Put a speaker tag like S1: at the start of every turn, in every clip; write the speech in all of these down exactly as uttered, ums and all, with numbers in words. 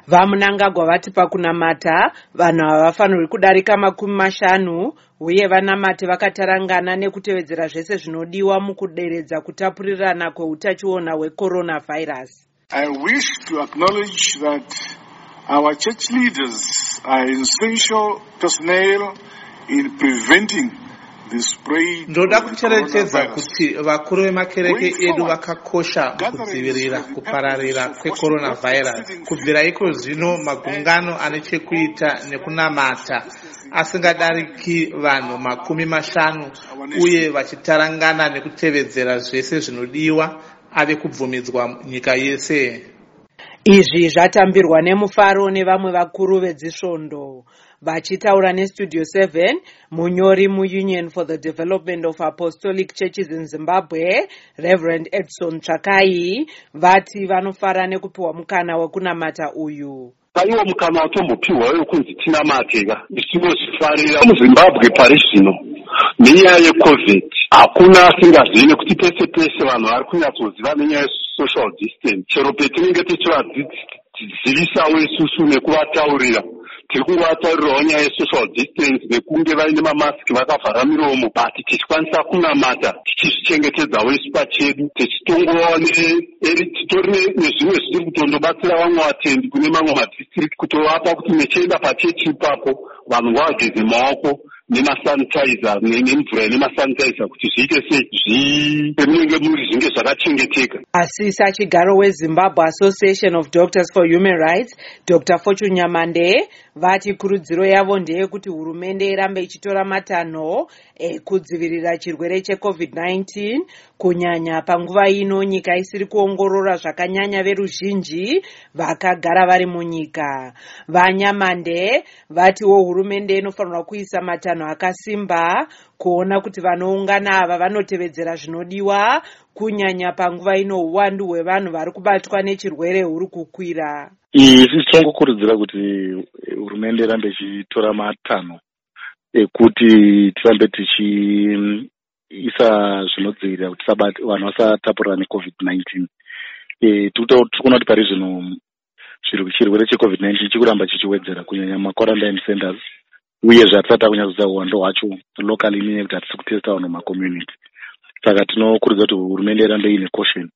S1: Vamunangagwa vati pakunamata vanhu havafanirwi kudarika makumi mashanu uye vanamati vakatarangana nekutevedzera zvese zvinodiwa mukuderedza kutapurirana kweutachiona hwecoronavirus.
S2: I wish to acknowledge that our church leaders are essential personnel in preventing
S3: ndoda kucherechedza kuti vakuru vemakereke edu vakakosha mukudzivirira kupararira kwecoronavirus. Kubvira iko zvino magungano ane chekuita nekunamata asingadariki vanhu makumi mashanu uye vachitarangana nekutevedzera zvese zvinodiwa ave kubvumidzwa nyika yese.
S1: Izvi zvatambirwa nemufaro nevamwe vakuru vedzisvondo. Vachitaura neStudio seven, munyori muUnion for the Development of Apostolic Churches in Zimbabwe, Reverend Edson Tsvakai, vati vanofara nekupiwa mukana wekunamata uyu.
S4: Paiwa mukana watombopiwa wekunzi tinamateka isinozvifarira muZimbabwe pari zvino nenyaya yeCovid. Hakuna asingazivi nekuti pese pese vanhu vari kunyatsoziva nenyaya yesocial distance. Chero petinenge tichivadzidzisawo isusu nekuvataurira tiri kuvataurirawo nyaya yesocial distance nekunge vaine mamasiki vakavhara miromo, but tichikwanisa kunamata tichizvichengetedzawo isu pachedu tichitongovawo titori nezvimwe zvitiri kutondobatsira vamwe vatendi kune mamwe madistrict kutovapa kuti mechienda pachechi ipapo vanhu ngavageze maoko nemasanitizer nemvura ine masanitizer kuti zviite sei pemunenge muri zvinge zvakachengeteka.
S1: Asisa chigaro weZimbabwe Association of Doctors for Human Rights, Doctor Fortune Nyamande, vati kurudziro yavo ndeyekuti hurumende irambe ichitora matanho ekudzivirira chirwere cheCovid nineteen kunyanya panguva ino nyika isiri kuongorora zvakanyanya veruzhinji vakagara vari munyika. VaNyamande vatiwo hurumende inofanirwa kuisa matanho akasimba kuona kuti vanoungana ava vanotevedzera zvinodiwa kunyanya panguva ino uwandu hwevanhu vari kubatwa nechirwere huri kukwira.
S5: Isi titongokurudzira kuti hurumende irambe ichitora matanho ekuti tirambe tichiisa zvinodzivirira kuti vanhu vasatapurira neCovid nineteen. Tirikuona kuti pari zvino chirwere cheCovid nineteen chikuramba chichiwedzera kunyanya maquarantine centers uye zvatisati takunyatsoziva uwando hwacho locally nekuti hatisi kutesta vanhu mumaCommunity. Saka tinokurudzira kuti hurumende irambe ine caution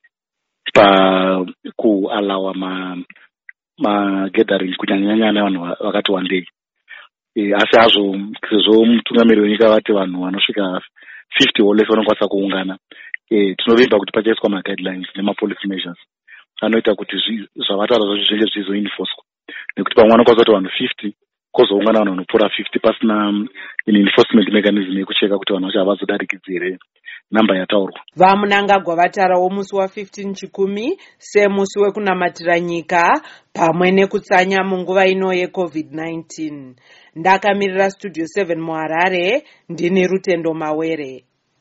S5: pakualawa ma magathering kunyanyanya nevanhu vakati wandei. Asi hazvo sezvo mutungamiri wenyika vati vanhu vanosvika fifty or less vanokwanisa kuungana, tinovimba kuti pachaiswa maguidelines nemapolicy measures anoita kuti zvavataura zvacho zvinge zvizoenforcwa, nekuti pamwe vanokwanisa kuti vanhu fifty kozoungana vanhu vanopfuura fifty pasina enforcement mechanism yekucheka kuti vanhu vacho havazodarikidzi here namba yataurwa.
S1: Vamunangagwa vatarawo musi wa15 chikumi semusi wekunamatira nyika pamwe nekutsanya munguva ino yeCovid nineteen. Ndakamirira Studio seven muHarare, ndini Rutendo Mawere.